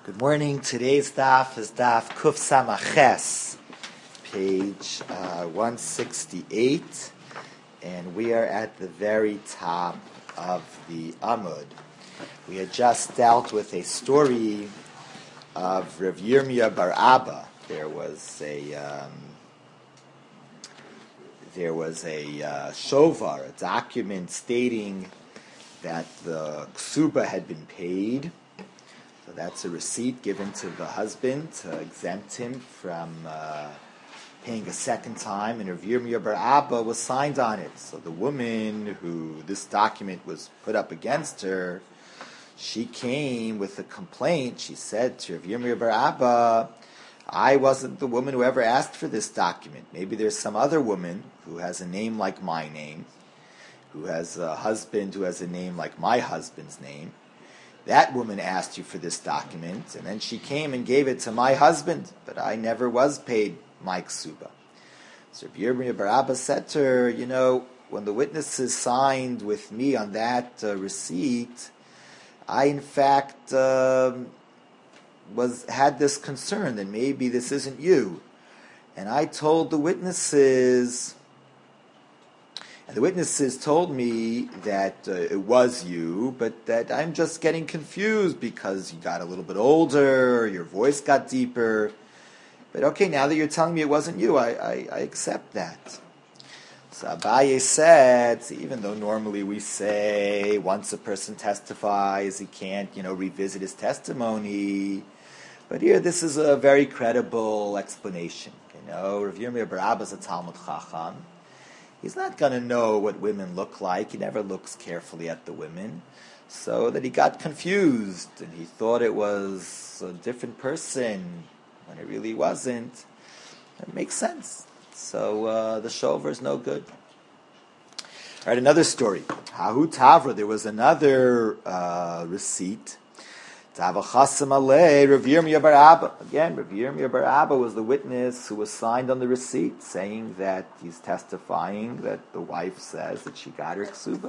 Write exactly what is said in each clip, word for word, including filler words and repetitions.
Good morning. Today's daf is daf Kuf Samaches, page uh, one sixty-eight, and we are at the very top of the Amud. We had just dealt with a story of Rav Yirmiyah bar Abba. There was a um, there was a uh, shovar, a document stating that the ksuba had been paid. So that's a receipt given to the husband to exempt him from uh, paying a second time, and Rav Yirmiyah bar Abba was signed on it. So the woman who this document was put up against her, she came with a complaint. She said to Rav Yirmiyah bar Abba, I wasn't the woman who ever asked for this document. Maybe there's some other woman who has a name like my name, who has a husband who has a name like my husband's name. That woman asked you for this document, and then she came and gave it to my husband, but I never was paid my ksuba. So Rav Yirmiyah bar Abba said to her, you know, when the witnesses signed with me on that uh, receipt, I in fact um, was had this concern that maybe this isn't you. And I told the witnesses... And the witnesses told me that uh, it was you, but that I'm just getting confused because you got a little bit older, your voice got deeper. But okay, now that you're telling me it wasn't you, I, I, I accept that. So Abaye said, even though normally we say once a person testifies, he can't, you know, revisit his testimony. But here, this is a very credible explanation. You know, Rav Yirmiyah bar Abba is a Talmud Chacham. He's not going to know what women look like. He never looks carefully at the women. So that he got confused and he thought it was a different person when it really wasn't. It makes sense. So uh, the shover is no good. All right, another story. Hahu Tavra, there was another uh, receipt. Tava Chasam Alei, Rav Yirmiyah bar Abba. Again, Rav Yirmiyah bar Abba was the witness who was signed on the receipt, saying that he's testifying that the wife says that she got her ksuba.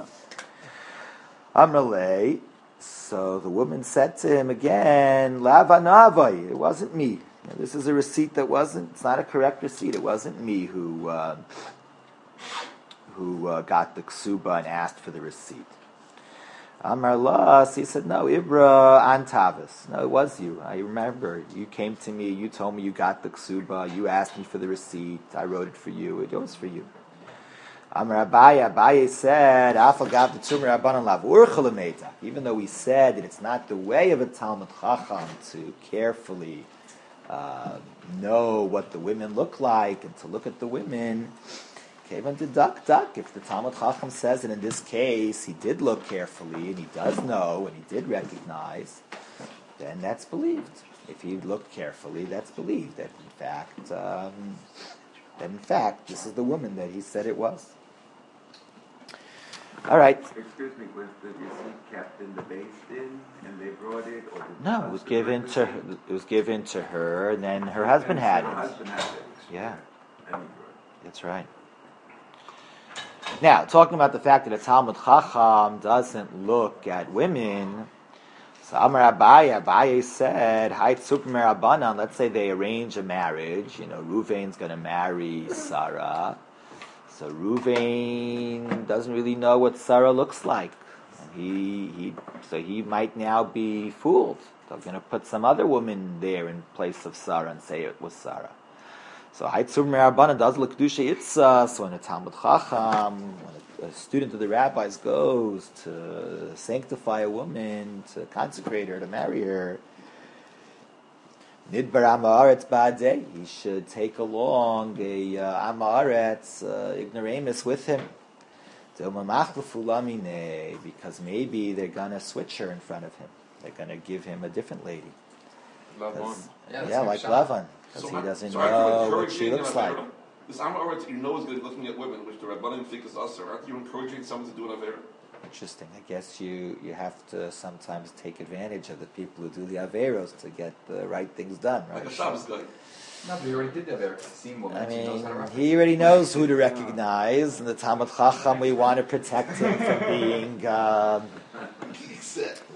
Amralei. So the woman said to him again, Lava Navai, it wasn't me. Now, this is a receipt that wasn't, it's not a correct receipt. It wasn't me who uh, who uh, got the ksuba and asked for the receipt. Amar Las, he said, no, Ibra Antavis. No, it was you. I remember. You came to me, you told me you got the ksuba, you asked me for the receipt, I wrote it for you, it was for you. Amar Abaye, Abaye said, Afagav the Tumar Rabbanan Lav Urchalameta. Even though we said that it's not the way of a Talmud Chacham to carefully uh, know what the women look like and to look at the women, Kevan to duck, duck. If the Talmud Chacham says that in this case he did look carefully and he does know and he did recognize, then that's believed. If he looked carefully, that's believed. That in fact, um, that in fact, this is the woman that he said it was. All right. Excuse me, was the receipt kept in the basin and they brought it, or did no? It was given to her, it was given to her, and then her husband had it. Her husband had it. Yeah, And that's right. Now, talking about the fact that a Talmud Chacham doesn't look at women, so Amar Abaye, Abaye said, Hai Tzupim Rabbanan, let's say they arrange a marriage, you know, Ruvain's going to marry Sarah, so Ruvain doesn't really know what Sarah looks like, and he, he, so he might now be fooled. They're going to put some other woman there in place of Sarah and say it was Sarah. So Haitzur Merabana does look Kedusha Itzah. So when a Talmud Chacham, when a, a student of the rabbis goes to sanctify a woman, to consecrate her, to marry her, Nidbar Amaretz Ba'adeh, he should take along a uh, Amaretz uh, ignoramus with him. Because maybe they're going to switch her in front of him. They're going to give him a different lady. Lavan. Yeah, yeah like Lavan. Because so he doesn't so know what she looks like. This Amar that you know is good looking at women, which the Rabbanim think is usher. Aren't you encouraging someone to do an Avera? Interesting. I guess you, you have to sometimes take advantage of the people who do the Averos to get the right things done, right? Like a Shabbos guy. No, but he already did the Avera. He's seen women. I He knows how to mean, recognize. he already knows who to recognize, and the Talmud Chacham, we want to protect him from being... Um,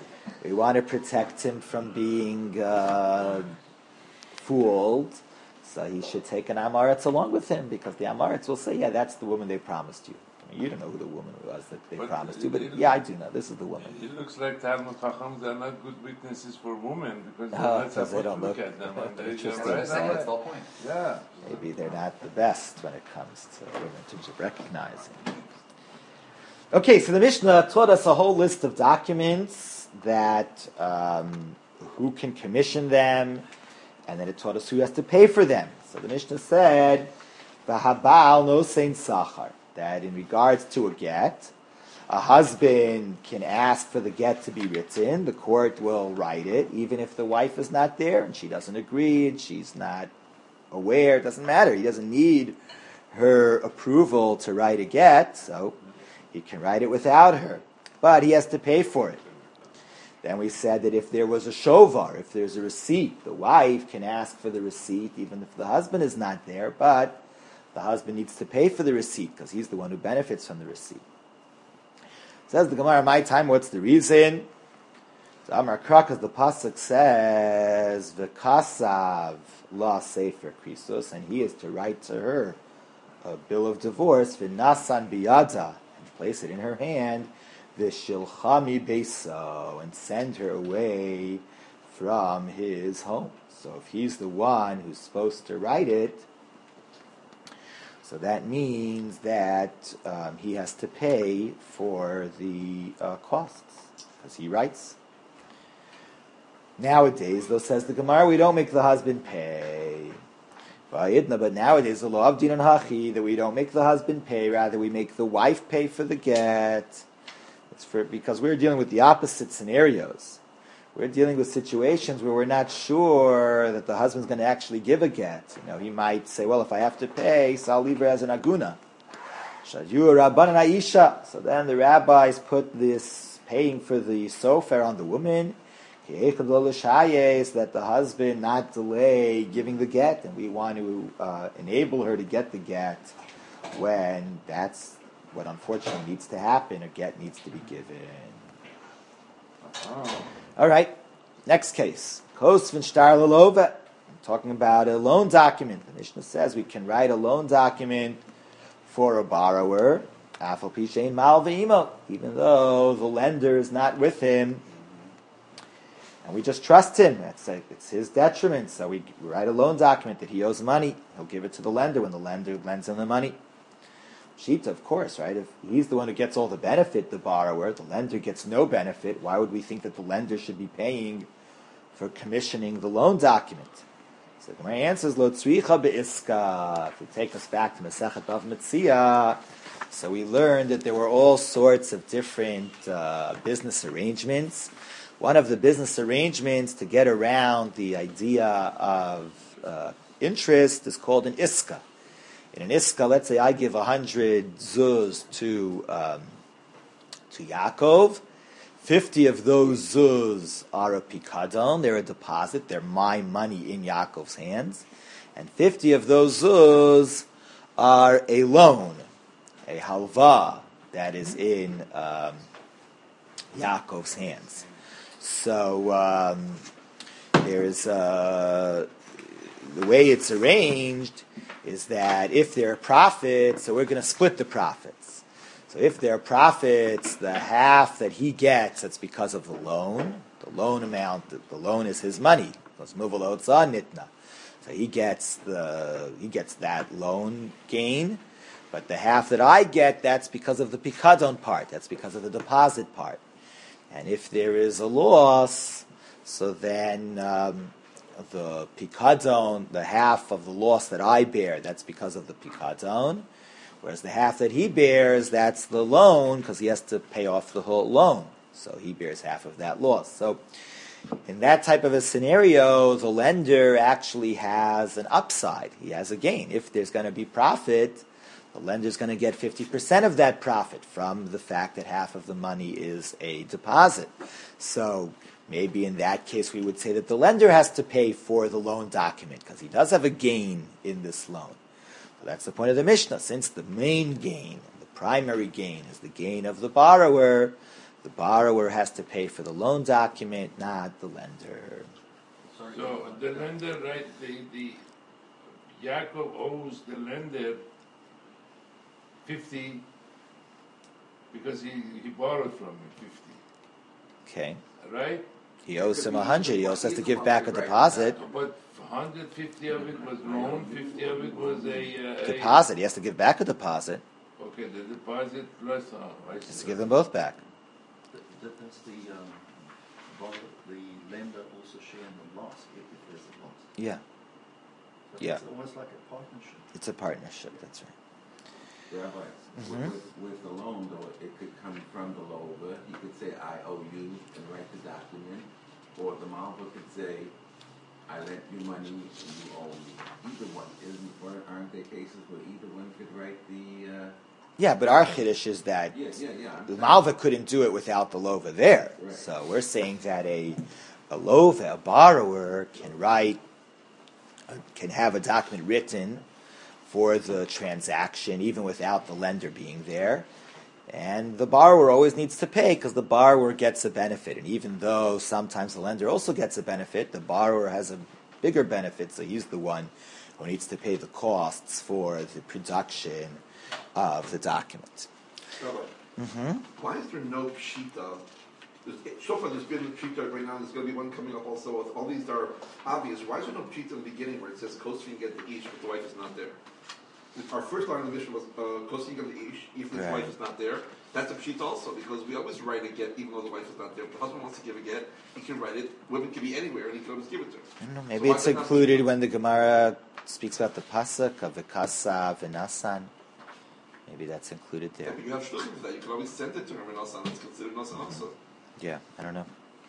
we want to protect him from being uh, fooled. So he should take an Amaretz along with him, because the Amaretz will say, yeah, that's the woman they promised you. I mean, you don't know who the woman was that they But promised it- you, but it- yeah, I do know. This is the woman. It looks like Talmud Chachams are not good witnesses for women because they're Oh, not because they supposed don't to look look- at them. And they just Interesting. right That's the away. whole point. Yeah. Maybe they're not the best when it comes to women in terms of recognizing. Okay, so the Mishnah taught us a whole list of documents that um, who can commission them, and then it taught us who has to pay for them. So the Mishnah said, "V'habal no sein sachar," that in regards to a get, a husband can ask for the get to be written. The court will write it, even if the wife is not there and she doesn't agree and she's not aware. It doesn't matter. He doesn't need her approval to write a get, so he can write it without her. But he has to pay for it. Then we said that if there was a shovar, if there's a receipt, the wife can ask for the receipt even if the husband is not there, but the husband needs to pay for the receipt because he's the one who benefits from the receipt. Says the Gemara, my time, what's the reason? So Amar Krak, as the Pasuk says, V'kasav la sefer krisos, and he is to write to her a bill of divorce, V'nasan biyada, and place it in her hand, V'shilchami beso, and send her away from his home. So if he's the one who's supposed to write it, so that means that um, he has to pay for the uh, costs, because he writes. Nowadays, though, says the Gemara, we don't make the husband pay. But nowadays, the law of Dinan Hachi, that we don't make the husband pay, rather we make the wife pay for the get. It's for because we're dealing with the opposite scenarios. We're dealing with situations where we're not sure that the husband's going to actually give a get. You know, he might say, well, if I have to pay, so I'll leave her as an aguna. Shadu Rabbanan Aisha. So then the rabbis put this paying for the sofer on the woman, that the husband not delay giving the get, and we want to uh, enable her to get the get when that's what unfortunately needs to happen. A get needs to be given. Oh. All right, next case. Kosvin shtar lelova. Talking about a loan document. The Mishnah says we can write a loan document for a borrower, afal pishein mal ve'imo, even though the lender is not with him, and we just trust him. It's, a, it's his detriment, so we write a loan document that he owes money. He'll give it to the lender when the lender lends him the money. Shita, of course, right? If he's the one who gets all the benefit, the borrower, the lender gets no benefit, why would we think that the lender should be paying for commissioning the loan document? So my answer is, Lo tzricha be'iska. If we take us back to Masechet Bava Metzia, so we learned that there were all sorts of different uh, business arrangements. One of the business arrangements to get around the idea of uh, interest is called an iska. In an iska, let's say I give a hundred zuz to um, to Yaakov. Fifty of those zuz are a pikadon; they're a deposit. They're my money in Yaakov's hands, and fifty of those zuz are a loan, a halva that is in um, Yaakov's hands. So um, there's uh, the way it's arranged is that if there are profits, so we're going to split the profits. So if there are profits, the half that he gets, that's because of the loan. The loan amount, the, the loan is his money. nitna. So he gets the he gets that loan gain, but the half that I get, that's because of the pikadon part. That's because of the deposit part. And if there is a loss, so then um, the pikadon, the half of the loss that I bear, that's because of the pikadon. Whereas the half that he bears, that's the loan, because he has to pay off the whole loan. So he bears half of that loss. So in that type of a scenario, the lender actually has an upside. He has a gain. If there's going to be profit, the lender's going to get fifty percent of that profit from the fact that half of the money is a deposit. So maybe in that case we would say that the lender has to pay for the loan document because he does have a gain in this loan. So that's the point of the Mishnah. Since the main gain, the primary gain, is the gain of the borrower, The borrower has to pay for the loan document, not the lender. So the lender, right? The the Yaakov owes the lender fifty because he, he borrowed from him fifty. Okay. Right? He owes him a hundred. He also has to give back a deposit. But one hundred fifty of it was loan, fifty of it was a, uh, Deposit. He has to give back a deposit. a okay, the deposit plus uh, I He has to see. give them both back. Th- th- Does the um, borrower, the lender also share in the loss if, if there's a loss? Yeah. So Yeah. It's almost like a partnership. It's a partnership. That's right. Rabbi, Mhm. with, with the loan though, it could come from the loaner. He could say, I owe you, and write the document. Or the malva could say, I lent you money and you owe me. Either one. Isn't, or aren't there cases where either one could write the, uh, Yeah, but our chiddush is that yeah, yeah, yeah. I'm the saying- malva couldn't do it without the lova there. Right. So we're saying that a a lova, a borrower, can write, uh, can have a document written for the transaction, even without the lender being there. And the borrower always needs to pay because the borrower gets a benefit. And even though sometimes the lender also gets a benefit, the borrower has a bigger benefit, so he's the one who needs to pay the costs for the production of the document. Rabbi, Mm-hmm. why is there no pshita? There's, so far, there's been pshita right now. There's going to be one coming up also. All these are obvious. Why is there no pshita in the beginning where it says kosvin get the ish, but the wife is not there? Our first line of the mission was uh, kosvin get the ish, if the Right. wife is not there. That's a pshita also because we always write a get even though the wife is not there. If the husband wants to give a get, he can write it. Women can be anywhere, and he can always give it to her. I don't know, So maybe why it's is it not- included when the Gemara speaks about the pasuk of Vikasa Vinasan. Maybe that's included Yeah, there. but you have shluchim for that. You can always send it to her, and also it's considered nasan also. Yeah, I don't know.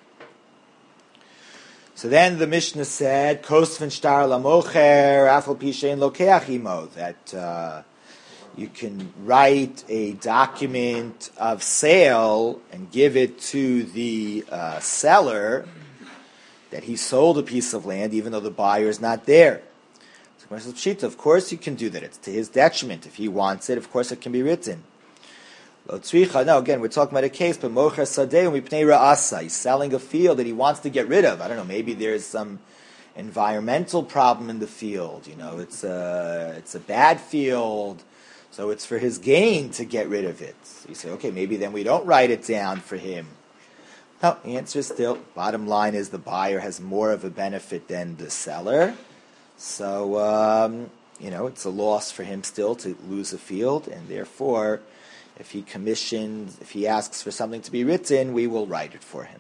So then the Mishnah said, Kosvin shtar lamocher afal pishein lokeach imo, that uh, you can write a document of sale and give it to the uh, seller that he sold a piece of land even though the buyer is not there. So Gemara says, Pshita, of course you can do that. It's to his detriment. If he wants it, of course it can be written. Lo tzricha. No, again, we're talking about a case, but mocher sadeh mipnei ra'asa. He's selling a field that he wants to get rid of. I don't know, maybe there's some environmental problem in the field. You know, it's a, it's a bad field, so it's for his gain to get rid of it. So you say, okay, maybe then we don't write it down for him. No, the answer is still, bottom line is the buyer has more of a benefit than the seller. So, um, you know, it's a loss for him still to lose a field, and therefore, if he commissions, if he asks for something to be written, we will write it for him.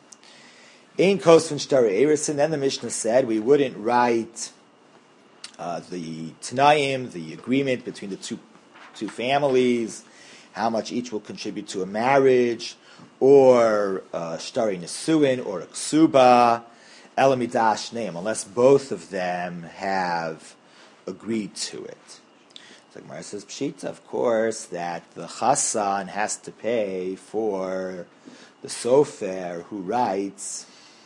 In Kosvin Shtar Erison, then the Mishnah said we wouldn't write uh, the Tanaim, the agreement between the two two families, how much each will contribute to a marriage, or uh, Shtari Nesuin, or a Ksuba, Elamidash name, unless both of them have agreed to it. So Gemara says, Pshita, of course, that the Chassan has to pay for the Sofer who writes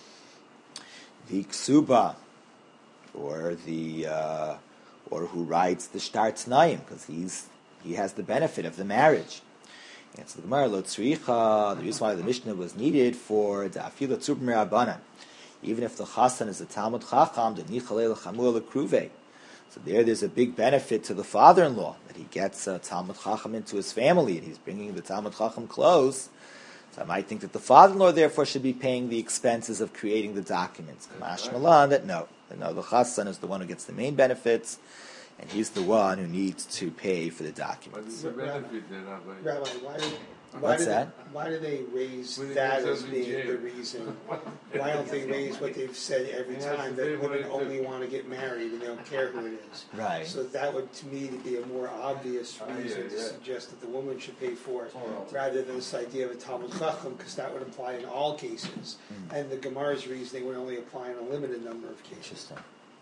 the Ksuba, or the uh, or who writes the Shtar Tnaim, because he's he has the benefit of the marriage. And so the Gemara Lo Tzricha, the reason why the Mishnah was needed for the Afila Tzub Merabanan, even if the Chassan is a Talmud Chacham, the Nichalei L'Chamul L'Kruvei. So there, there's a big benefit to the father-in-law that he gets uh, Talmud Chacham into his family, and he's bringing the Talmud Chacham close. So I might think that the father-in-law therefore should be paying the expenses of creating the documents. Kamash Malan, that no, that no, the Chassan is the one who gets the main benefits, and he's the one who needs to pay for the What documents. is the benefit there, Rabbi? Rabbi, why did, why What's did, that? why do they raise When he that goes as up in being jail. the reason? Why don't they raise what they've said every He has time, to pay that what women it only took. want to get married and they don't care who it is? Right. So that would, to me, be a more obvious Ah, yeah, reason to yeah. suggest that the woman should pay for it, Or else. rather than this idea of a Talmud Chacham, because that would apply in all cases. Hmm. And the Gemara's reasoning would only apply in a limited number of cases. Interesting.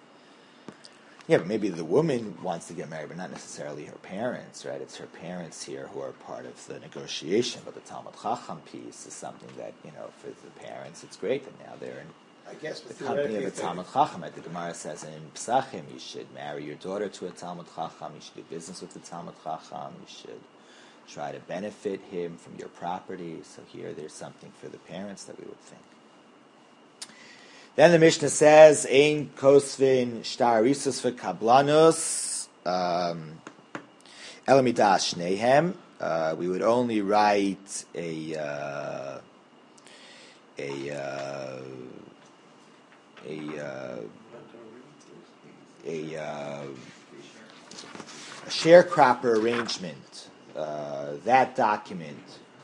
Yeah, but maybe the woman wants to get married, but not necessarily her parents, right? It's her parents here who are part of the negotiation. But the Talmud Chacham piece is something that, you know, for the parents, it's great that now they're in I guess, the but company of a theoretically, if they- Talmud Chacham. Like the Gemara says in Psachim, you should marry your daughter to a Talmud Chacham, you should do business with the Talmud Chacham, you should try to benefit him from your property. So here there's something for the parents that we would think. Then the Mishnah says, Ein kosvin shtar risus v'kablanus elamidas shnehem. We would only write a uh, a uh, a uh, a, uh, a sharecropper arrangement. Uh, that document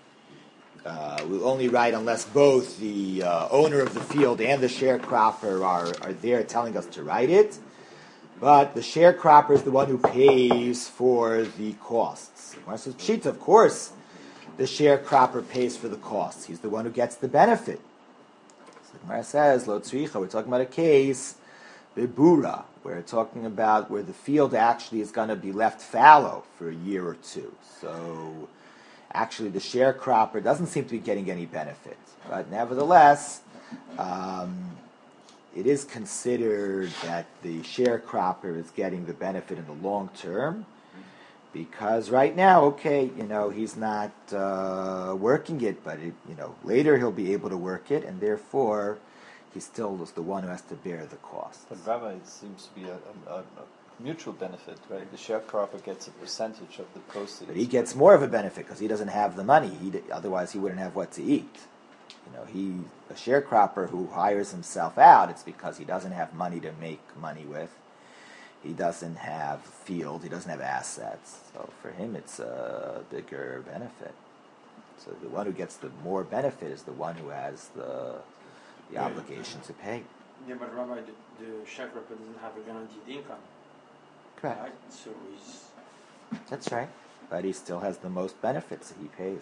uh, we'll only write unless both the uh, owner of the field and the sharecropper are, are there telling us to write it. But the sharecropper is the one who pays for the costs. Of course, the sharecropper pays for the costs. He's the one who gets the benefit. So the Gemara says, Lo tzricha, we're talking about a case, bibura, we're talking about where the field actually is going to be left fallow for a year or two. So actually the sharecropper doesn't seem to be getting any benefit. But nevertheless, um, it is considered that the sharecropper is getting the benefit in the long term, because right now, okay, you know, he's not uh, working it, but it, you know, later he'll be able to work it, and therefore he still is the one who has to bear the cost. But Rabbi, it seems to be a, a, a mutual benefit, right? The sharecropper gets a percentage of the proceeds. But he gets more of a benefit because he doesn't have the money. He, otherwise, he wouldn't have what to eat. You know, he a sharecropper who hires himself out, it's because he doesn't have money to make money with. He doesn't have field. He doesn't have assets. So for him, it's a bigger benefit. So the one who gets the more benefit is the one who has the the obligation to pay. Yeah, but Rabbi, the, the sharecropper doesn't have a guaranteed income. Correct. Right? So he's... That's right. But he still has the most benefits that he pays.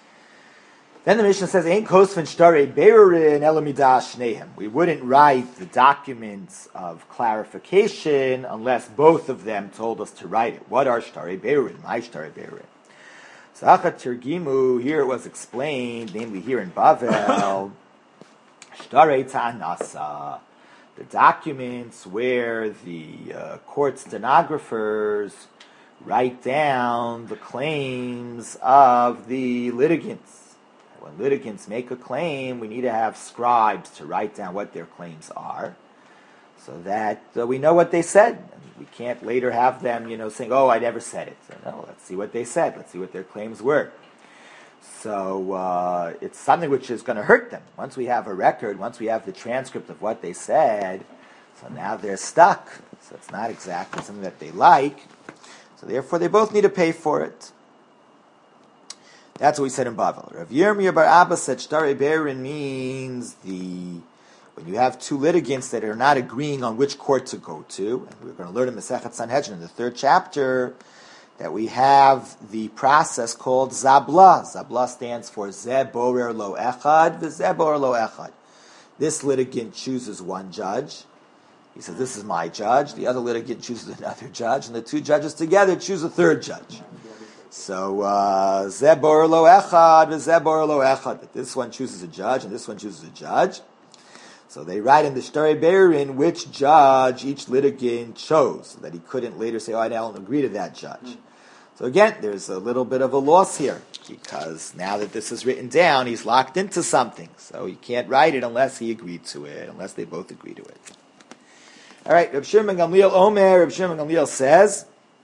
Then the Mishnah says, "Ein kosvin shtarei berurin elamidas shnehem." We wouldn't write the documents of clarification unless both of them told us to write it. What are shtarei berurin? My shtarei berurin. Sachat Tirgimu. Here it was explained, namely here in Bavel, shtarei ta'anasa, the documents where the uh, court stenographers write down the claims of the litigants. When litigants make a claim, we need to have scribes to write down what their claims are, so that uh, we know what they said. And we can't later have them, you know, saying, "Oh, I never said it." So no, let's see what they said. Let's see what their claims were. So uh, it's something which is going to hurt them. Once we have a record, once we have the transcript of what they said, so now they're stuck. So it's not exactly something that they like. So therefore, they both need to pay for it. That's what we said in Bavel. Rav Yirmiyah bar Abba said shtarei berurin means the when you have two litigants that are not agreeing on which court to go to, and we're going to learn in Masechet Sanhedrin in the third chapter that we have the process called Zabla. Zabla stands for Ze borer lo echad v'ze borer lo echad. This litigant chooses one judge. He says, "This is my judge." The other litigant chooses another judge, and the two judges together choose a third judge. So, Ze borer lo echad v'ze borer lo echad. But this one chooses a judge, and this one chooses a judge. So they write in the shtarei berurin which judge each litigant chose, so that he couldn't later say, "Oh, I don't agree to that judge." So again, there's a little bit of a loss here, because now that this is written down, he's locked into something. So he can't write it unless he agreed to it, unless they both agree to it. All right, Reb Shimon ben Gamliel Omer, Reb Shimon ben Gamliel says,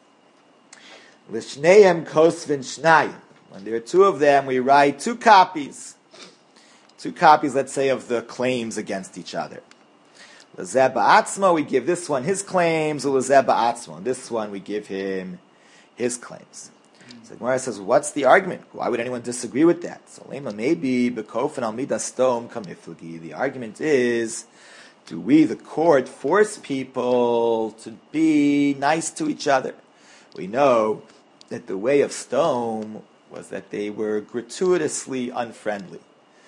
L'shneim kosvin shnayim. When there are two of them, we write two copies. Two copies, let's say, of the claims against each other. L'zeh ba'atzmo, we give this one his claims, l'zeh ba'atzmo. And this one, we give him his claims. So the Gemara says, what's the argument? Why would anyone disagree with that? So lema maybe b'kofen al midas stom kamiflagi. The argument is, do we, the court, force people to be nice to each other? We know that the way of Stone was that they were gratuitously unfriendly.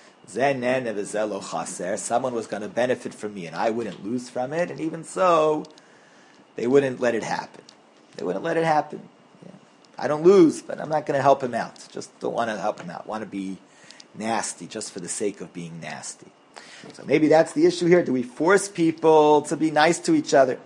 Someone was going to benefit from me and I wouldn't lose from it, and even so, they wouldn't let it happen. They wouldn't let it happen. Yeah. I don't lose, but I'm not going to help him out. Just don't want to help him out. Want to be nasty just for the sake of being nasty. So maybe that's the issue here. Do we force people to be nice to each other?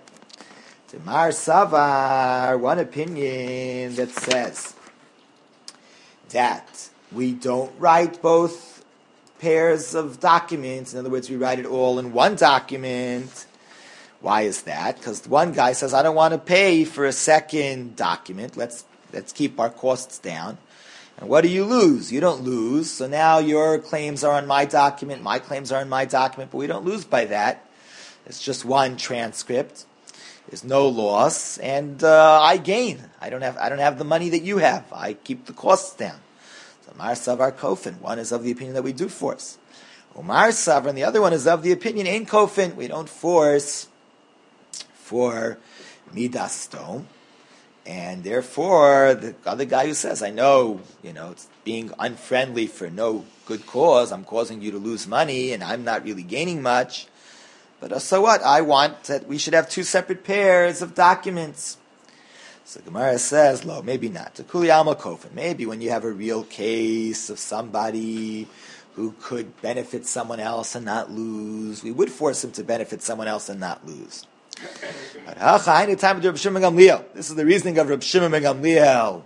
Mar Savar, one opinion that says that we don't write both pairs of documents. In other words, we write it all in one document. Why is that? Because one guy says, I don't want to pay for a second document. Let's let's keep our costs down. And what do you lose? You don't lose. So now your claims are on my document, my claims are on my document, but we don't lose by that. It's just one transcript. There's no loss, and uh, I gain. I don't have I don't have the money that you have. I keep the costs down. So Mar Savar Kofin. One is of the opinion that we do force. Omar Savar, and the other one is of the opinion Ein Kofin. We don't force for Midas Stone. And therefore, the other guy who says, I know, you know, it's being unfriendly for no good cause, I'm causing you to lose money, and I'm not really gaining much. But uh, so what? I want that we should have two separate pairs of documents. So Gemara says, lo, maybe not. Kuli Alma Kofin. Maybe when you have a real case of somebody who could benefit someone else and not lose, we would force him to benefit someone else and not lose. This is the reasoning of Reb Shimon ben Gamliel,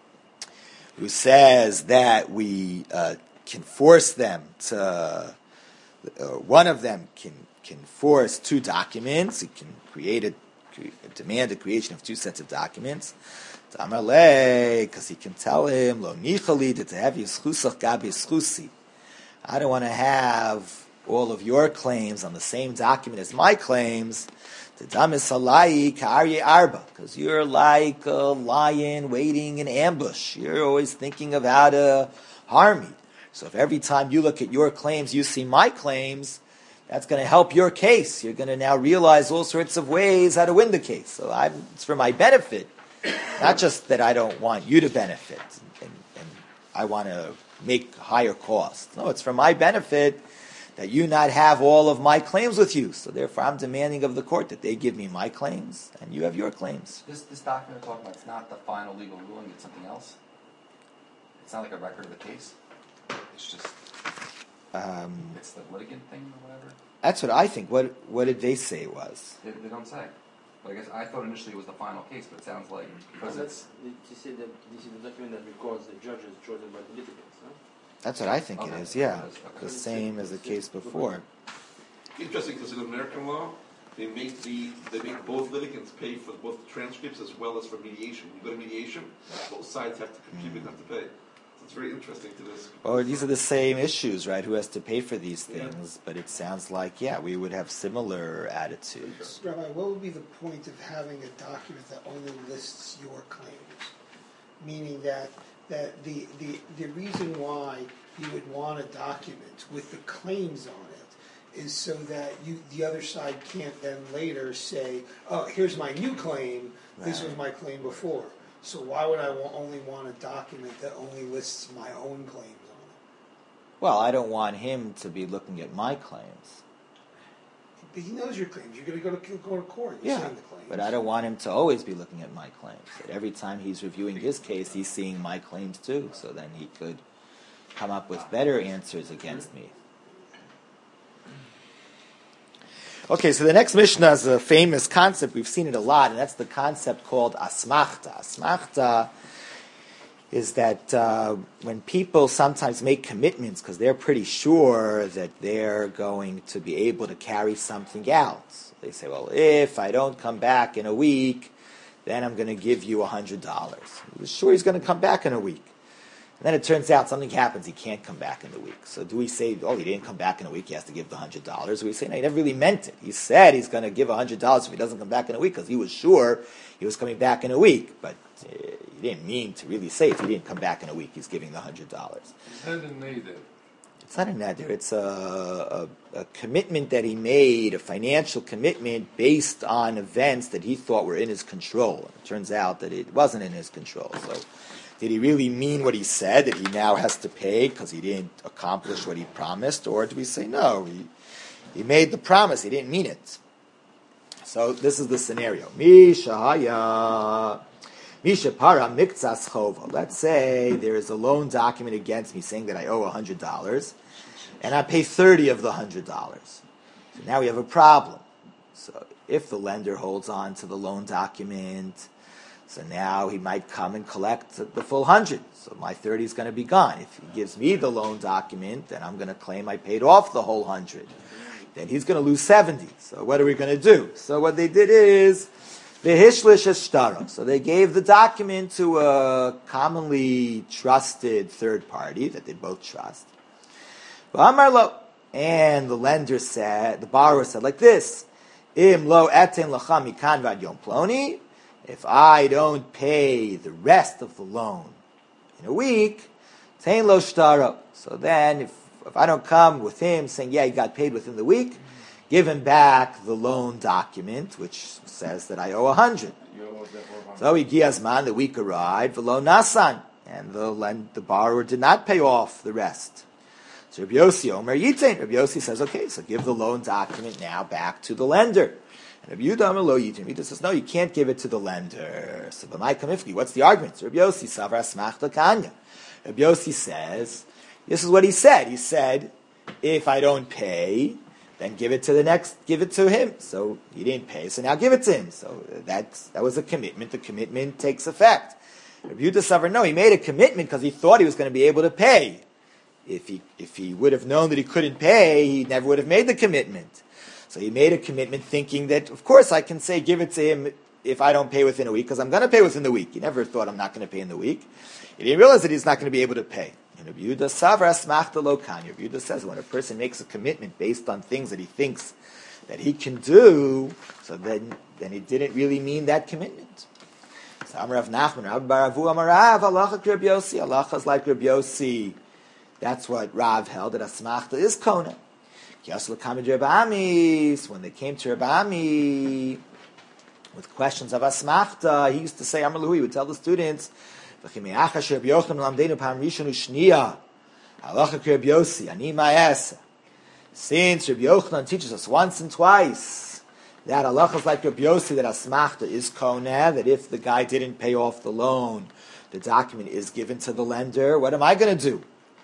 who says that we uh, can force them to, uh, one of them can can force two documents. He can create a demand the creation of two sets of documents. Because he can tell him, Lo nichali to have yischusach gabi yischusi. I don't want to have all of your claims on the same document as my claims. Because you're like a lion waiting in ambush. You're always thinking of how to harm me. So if every time you look at your claims, you see my claims, that's going to help your case. You're going to now realize all sorts of ways how to win the case. So I'm, it's for my benefit. Not just that I don't want you to benefit and, and I want to make higher costs. No, it's for my benefit that you not have all of my claims with you. So therefore I'm demanding of the court that they give me my claims and you have your claims. This this document we're talking about, it's not the final legal ruling, it's something else? It's not like a record of the case? It's just, Um, it's the litigant thing or whatever? that's what I think. What what did they say it was? They, they don't say. But I guess, I thought initially it was the final case, but it sounds like, because it's... You say that this is the document that records the judges chosen by the litigants, no? That's what I think Okay. it is, yeah. Okay. The same as the case before. Interesting, because in American law, they make the they make both litigants pay for both the transcripts as well as for mediation. When you go to mediation, both sides have to contribute, have to pay. So it's very interesting to this. Or these are the same issues, right? Who has to pay for these Yeah. things? But it sounds like, yeah, we would have similar attitudes. Rabbi, what would be the point of having a document that only lists your claims? Meaning that that the, the, the reason why you would want a document with the claims on it is so that you the other side can't then later say, oh, here's my new claim, this was Right. my claim before. So why would I wa- only want a document that only lists my own claims on it? Well, I don't want him to be looking at my claims. But he knows your claims. You're going to go to go to court. You're Yeah, saying the claims. but I don't want him to always be looking at my claims. That every time he's reviewing his case, he's seeing my claims too, so then he could come up with better answers against me. Okay, so the next Mishnah is a famous concept. We've seen it a lot, and that's the concept called asmachta. Asmachta is that uh, when people sometimes make commitments because they're pretty sure that they're going to be able to carry something out. They say, well, if I don't come back in a week, then I'm going to give you one hundred dollars. He was sure he's going to come back in a week. And then it turns out something happens, he can't come back in the week. So do we say, oh, he didn't come back in a week, he has to give the one hundred dollars? Or we say, no, he never really meant it. He said he's going to give one hundred dollars if he doesn't come back in a week because he was sure he was coming back in a week. But uh, he didn't mean to really say if he didn't come back in a week, he's giving the one hundred dollars. It's not a neder. It's not a neder. It's a, a, a commitment that he made, a financial commitment based on events that he thought were in his control. And it turns out that it wasn't in his control. So did he really mean what he said, that he now has to pay because he didn't accomplish what he promised? Or do we say, no, he, he made the promise, he didn't mean it? So this is the scenario. Misha haya, Misha para miktsas chova. Let's say there is a loan document against me saying that I owe one hundred dollars, and I pay thirty of the one hundred dollars. So now we have a problem. So if the lender holds on to the loan document, So now he might come and collect the full hundred. So my thirty is going to be gone. If he gives me the loan document, then I'm going to claim I paid off the whole hundred. Then he's going to lose seventy. So what are we going to do? So what they did is the hishlish eshtara. So they gave the document to a commonly trusted third party that they both trust. V'amar lo. And the lender said, the borrower said like this: Im lo etin lacha mikan vad yom ploni. If I don't pay the rest of the loan in a week, tain lo shtara. So then, if, if I don't come with him saying, yeah, he got paid within the week, give him back the loan document, which says that I owe a hundred. So Igiazman, the week arrived, v'lo nasan, and the lend, the borrower did not pay off the rest. So Rabbi Yossi Omer Yitain. Rabbi Yossi says, okay, so give the loan document now back to the lender. And Rabbi Yudah Omer Lo Yitain. Rabbi says, no, you can't give it to the lender. So b'mai kamifki, what's the argument? So Rabbi Yossi Savra Smachta Kanya. Rabbi Yossi says, this is what he said. He said, if I don't pay, then give it to the next, give it to him. So he didn't pay, so now give it to him. So that's, that was a commitment. The commitment takes effect. Rabbi Yudah Savra, no, he made a commitment because he thought he was going to be able to pay. If he if he would have known that he couldn't pay, he never would have made the commitment. So he made a commitment thinking that, of course, I can say give it to him if I don't pay within a week, because I'm going to pay within the week. He never thought I'm not going to pay in the week. He didn't realize that he's not going to be able to pay. And Rabbi Yehuda Savra Smachta Lo Kanya. Rabbi Yehuda says when a person makes a commitment based on things that he thinks that he can do, so then, then he didn't really mean that commitment. So Amar Rav Nachman, Rav Baravu Amar Rav, Halacha Rabbi Yossi, Halacha is like Rabbi Yossi. That's what Rav held, that Asmachta is Kona. When they came to Rabbi Ami with questions of Asmachta, he used to say, Amar Lahu, he would tell the students, since Rabbi Yochanan teaches us once and twice that halacha is like Rabbi Yossi, that Asmachta is Kona, that if the guy didn't pay off the loan, the document is given to the lender, what am I going to do?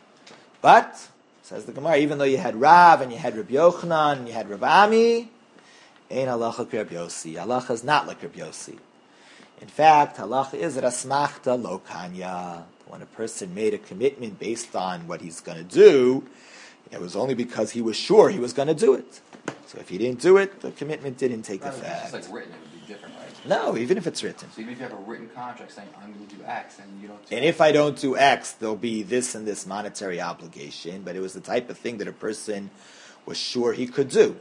But, says the Gemara, even though you had Rav and you had Rabbi Yochanan and you had Rav Ami, ain't halacha like Rabbi Yossi. Halacha is not like Rabbi Yossi. In fact, halacha is rasmachta lo kanya. When a person made a commitment based on what he's going to do, it was only because he was sure he was going to do it. So if he didn't do it, the commitment didn't take Right, effect. If it's just like written, it would be different, right? No, even if it's written. So even if you have a written contract saying, I'm going to do X, and you don't do And if I don't do X, there'll be this and this monetary obligation, but it was the type of thing that a person was sure he could do.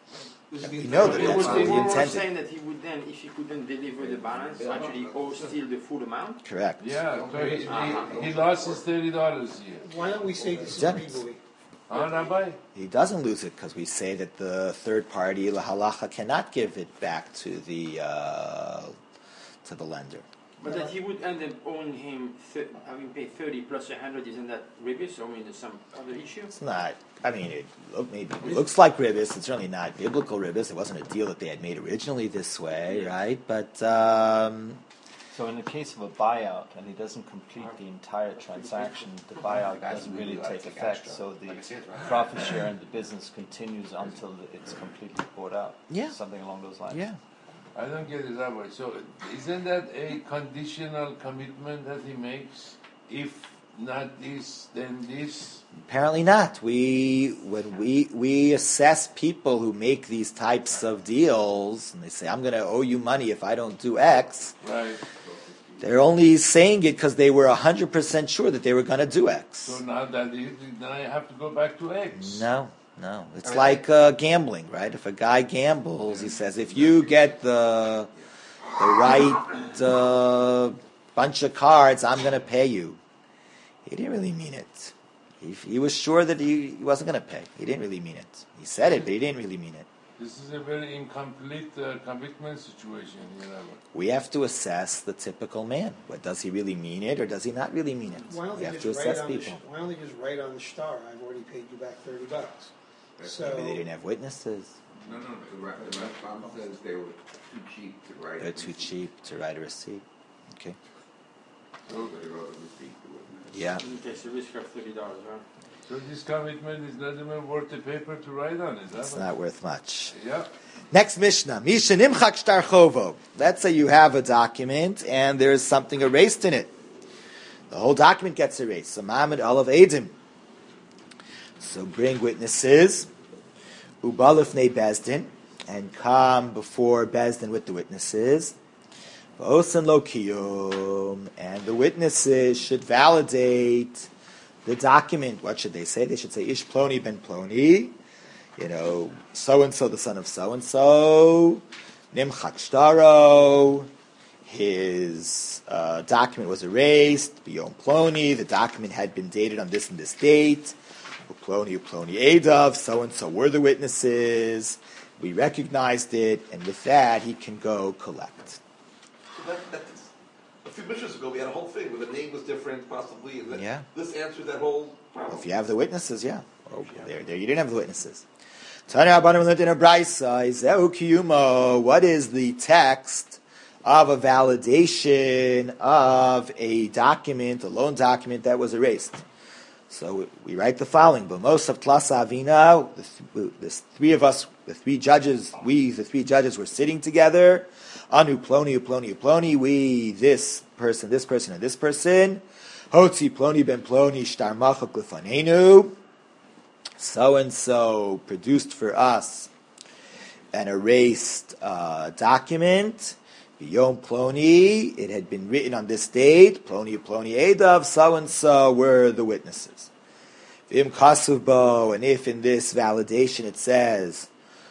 You know that It that's would what be he more intended. saying that he would then, if he couldn't deliver the balance, actually owe still the full amount. Correct. Yeah, so he, he, he lost his thirty dollars here. Why don't we say this is Done. legally? Huh, Rabbi? He doesn't lose it because we say that the third party, la halacha, cannot give it back to the uh, to the lender. But that he would end up owing him, th- having paid thirty plus one hundred, isn't that ribbis? Or I mean, there's some other issue? It's not. I mean, it look, maybe it looks like ribbis. It's certainly not biblical ribbis. It wasn't a deal that they had made originally this way, right? But um, So in the case of a buyout, and he doesn't complete the entire transaction, the buyout doesn't really take effect, so the profit share in the business continues until it's completely bought out. Yeah. Something along those lines. yeah, I don't get it, Rabbi. So isn't that a conditional commitment that he makes? If not this, then this? apparently not. We when we we assess people who make these types of deals, and they say, "I'm going to owe you money if I don't do X." Right. They're only saying it because they were one hundred percent sure that they were going to do X. So now that he, then I have to go back to X. No, no. It's like uh, gambling, right? If a guy gambles, he says, if you get the the right uh, bunch of cards, I'm going to pay you. He didn't really mean it. He, he was sure that he, he wasn't going to pay. He didn't really mean it. He said it, but he didn't really mean it. This is a very incomplete uh, commitment situation, you know. We have to assess the typical man. What, does he really mean it, or does he not really mean it? Why don't We they have to just write assess on the, people. sh- why don't they just write on the star, I've already paid you back thirty bucks? So, Maybe they didn't have witnesses. No, no, the re- the restaurant says they were too cheap to write. They're too cheap to write a receipt. Okay. So they wrote a receipt to it. Yeah. In case the risk of thirty dollars, right? So this commitment is not even worth the paper to write on it, It's Rabbi. not worth much. Yeah. Next Mishnah, Misha Nimchak Shtar Chovo. Let's say you have a document and there's something erased in it. The whole document gets erased. So Ma'amid Olav Eidim. So bring witnesses, Ubalifnei Bezdin, and come before Bezdin with the witnesses. V'osen lo kiyum, and the witnesses should validate the document. What should they say? They should say Ish Ploni ben Ploni. You know, so and so, the son of so and so, Nimchak Shtaro. His uh, document was erased. Biyom Ploni. The document had been dated on this and this date. Uploni, Uploni Edav. So and so were the witnesses. We recognized it, and with that, he can go collect. So that, that's, a few missions ago, we had a whole thing where the name was different, possibly. And that, Yeah. This answers that whole problem. If you have the witnesses, yeah. Oh, there, there. You didn't have the witnesses. Tanya Abanim learned in a braysa. Izeu kiyumo. What is the text of a validation of a document, a loan document that was erased? So we write the following: B'mos of Tlasa Avina. The, the three of us, the three judges, we, the three judges, were sitting together. Anu Ploni, Ploni, Ploni. We, this person, this person, and this person. Hotzi Ploni ben Ploni Shtar Machak Lefanenu. So and so produced for us an erased uh, document. Biyom Ploni, it had been written on this date. Ploni, Ploni Edav, so and so were the witnesses. V'im Kasuvbo, and if in this validation it says,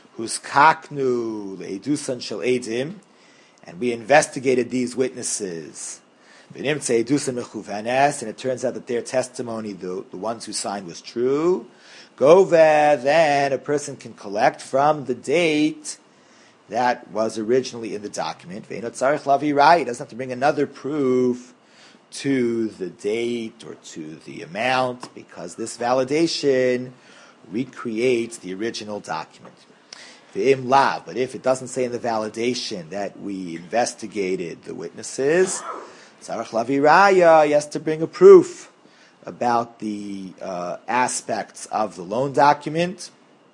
Huskaknu le'edusan shel edim, and we investigated these witnesses. V'nim tze'edusan mechuvanes, and it turns out that their testimony, the, the ones who signed, was true. Gove, then a person can collect from the date that was originally in the document. Ve'eno tzarich lavi rai. He doesn't have to bring another proof to the date or to the amount, because this validation recreates the original document. Ve'im lav. But if it doesn't say in the validation that we investigated the witnesses, tzarich lavi raya, he has to bring a proof about the uh, aspects of the loan document,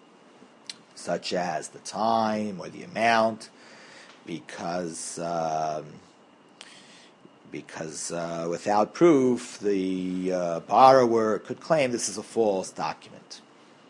such as the time or the amount, because um, because uh, without proof, the uh, borrower could claim this is a false document.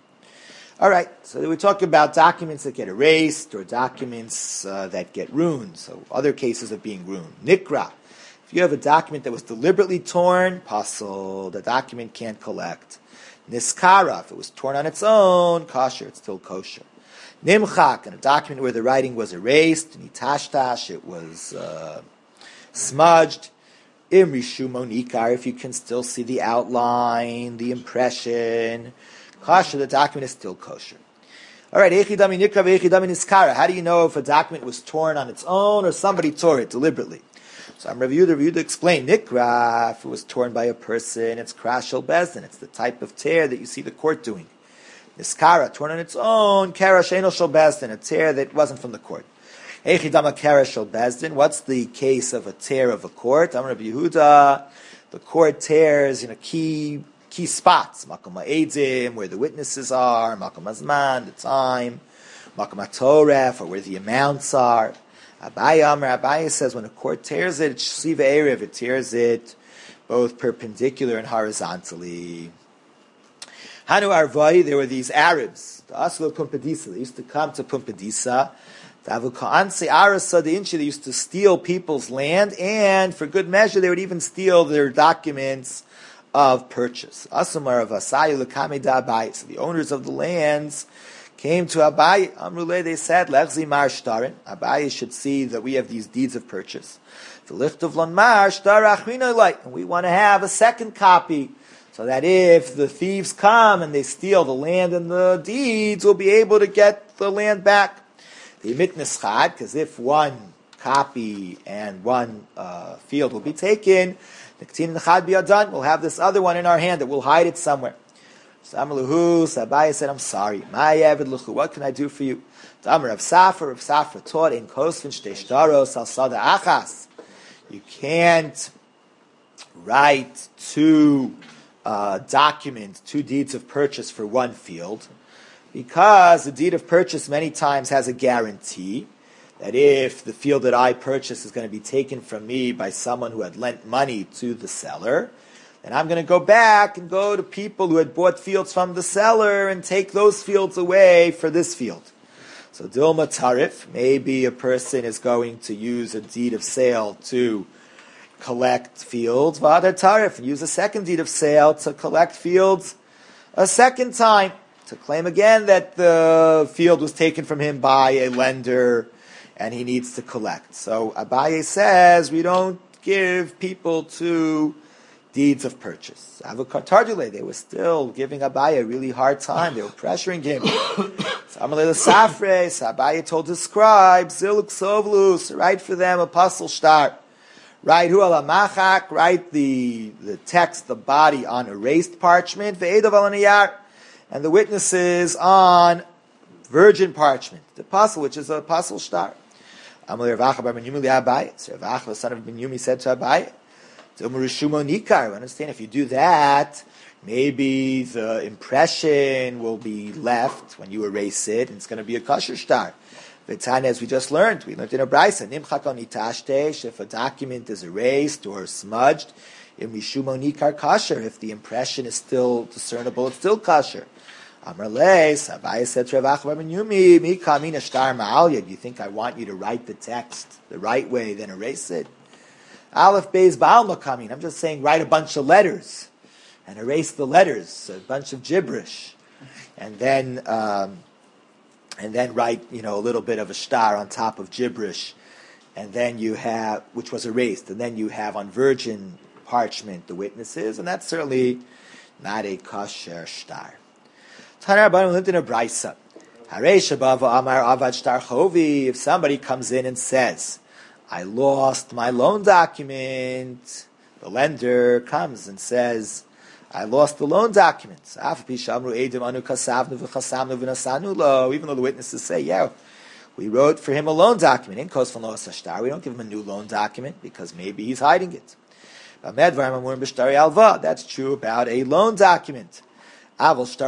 All right, so we're talking about documents that get erased or documents uh, that get ruined, so other cases of being ruined. Nikra. If you have a document that was deliberately torn, pasul, the document can't collect. Niskara, if it was torn on its own, kosher, it's still kosher. Nimchak, in a document where the writing was erased, nitashtash, it was uh, smudged. Imrishu monikar, if you can still see the outline, the impression, kosher, the document is still kosher. All right, echidami nikra ve'echidami niskara. How do you know if a document was torn on its own or somebody tore it deliberately? So I'm reviewed, reviewed to explain. Nikra, if it was torn by a person, it's krashel bezdin. It's the type of tear that you see the court doing. Niskara, torn on its own, kara sheino shel bezdin, a tear that wasn't from the court. Echidama kara shel bezdin. What's the case of a tear of a court? I'm Rabbi Yehuda. The court tears in a key key spots. Makom ha'edim, where the witnesses are. Makom hazman, the time. Makom ha'toref, or where the amounts are. Abaya Amar, Abaya says when a court tears it, Shiva Erev, it tears it both perpendicular and horizontally. Hanu Arvai, there were these Arabs, the Aslo Pumpadisa, they used to come to Pumpadisa. Tavukaanse Arasa, the Inchi, they used to steal people's land, and for good measure, they would even steal their documents of purchase. Asumar of Asayu Lakame Da Abai, so the owners of the lands came to Abai, Amrule, they said, Lechzi Mar Shtarin. Abai should see that we have these deeds of purchase. The lift of Lon Mar Shtar Achrina Light, and we want to have a second copy, so that if the thieves come and they steal the land and the deeds, we'll be able to get the land back. The Mit Nischad, because if one copy and one uh, field will be taken, the Ktin Nichad Biyadan, we'll have this other one in our hand that we'll hide it somewhere. Samaluhu, Sabaya said, I'm sorry. What can I do for you? Damar of Safar, of Safar taught in Kosvin Shteshtaros al Sada Achas. You can't write two uh, documents, two deeds of purchase for one field. Because the deed of purchase many times has a guarantee that if the field that I purchase is going to be taken from me by someone who had lent money to the seller, then I'm going to go back and go to people who had bought fields from the seller and take those fields away for this field. So Dilma Tarif, maybe a person is going to use a deed of sale to collect fields, Vada Tarif, and use a second deed of sale to collect fields a second time, to claim again that the field was taken from him by a lender and he needs to collect. So Abaye says we don't give people to deeds of purchase. Avukatardule, they were still giving Abaye a really hard time. They were pressuring him. So Amalei Safre, so Abaye told his scribe, Ziluk Sovlus, write for them a puzzle start. Write hu ala machak, write the, the text, the body on erased parchment, ve'edav al niyar, and the witnesses on virgin parchment. The puzzle, which is a puzzle start. Amalei Ravacha bar Ben Yumi li'Abaye. So Ravacha, the son of Ben Yumi, said to Abaye, Nikar. Understand, if you do that, maybe the impression will be left when you erase it, and it's going to be a kosher star. V'tanya, as we just learned, we learned in a brayso, nimchak on itashte, if a document is erased or smudged, im rishumo nikar kosher, if the impression is still discernible, it's still kosher. Amar le, Abaye said to Rav Acha bar Ben Yumi, mi kamina shtar ma'alya, do you think I want you to write the text the right way, then erase it? Aleph Beis Baal Makamin. I'm just saying, write a bunch of letters and erase the letters, a bunch of gibberish, and then um, and then write, you know, a little bit of a star on top of gibberish, and then you have, which was erased, and then you have on virgin parchment the witnesses, and that's certainly not a kosher star. Tanar Rabbanan lived in a brayso. Harei shabava amar avad shtar chovi. If somebody comes in and says, I lost my loan document, the lender comes and says, I lost the loan documents. Even though the witnesses say, yeah, we wrote for him a loan document. We don't give him a new loan document because maybe he's hiding it. That's true about a loan document. But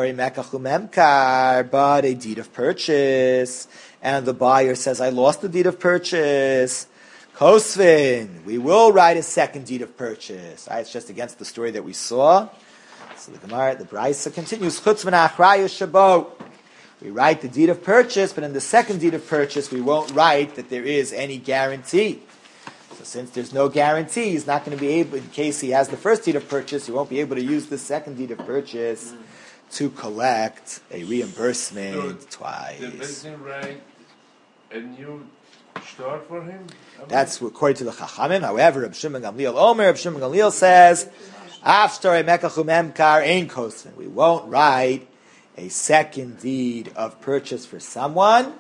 a deed of purchase, and the buyer says, I lost the deed of purchase. Kosvin, we will write a second deed of purchase. Right, it's just against the story that we saw. So the Gemara, the brayso continues. Chutz min achraya shabo. We write the deed of purchase, but in the second deed of purchase, we won't write that there is any guarantee. So since there's no guarantee, he's not going to be able, in case he has the first deed of purchase, he won't be able to use the second deed of purchase to collect a reimbursement so twice. The person write a new star for him? That's according to the Chachamim. However, Reb Shimon Gamliel Omer, Reb Shimon Gamliel says, Af shtari mekach umemkar ein kosvin. We won't write a second deed of purchase for someone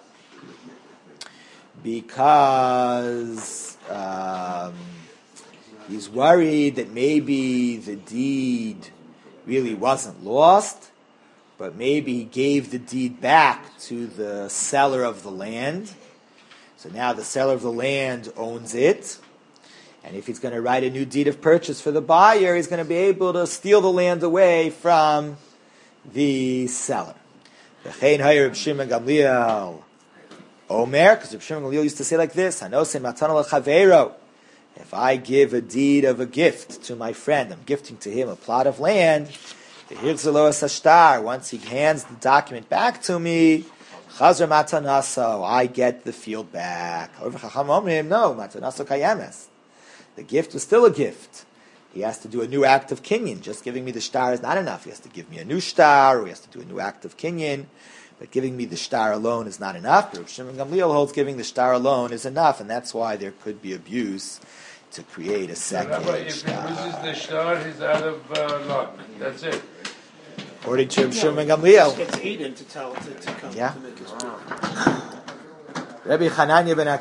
because um, he's worried that maybe the deed really wasn't lost, but maybe he gave the deed back to the seller of the land. So now the seller of the land owns it. And if he's going to write a new deed of purchase for the buyer, he's going to be able to steal the land away from the seller. V'chein hayir Reb Shimon Gamliel Omer, because Reb Shimon Gamliel used to say like this, Hanose matana l'chaveiro. If I give a deed of a gift to my friend, I'm gifting to him a plot of land, once he hands the document back to me, Chazar matanaso, I get the field back. However, Chacham Omrim, no, matanaso kayemes. The gift was still a gift. He has to do a new act of kinyan. Just giving me the star is not enough. He has to give me a new star, or he has to do a new act of kinyan. But giving me the star alone is not enough. Reb Shimon Gamliel holds giving the star alone is enough, and that's why there could be abuse to create a second Rabbi, if star. he loses the star, he's out of uh, luck. That's it. According to Reb Shimon Gamliel. Gets Eden to tell to, to come Yeah. to make his point. Rabbi Hananya ben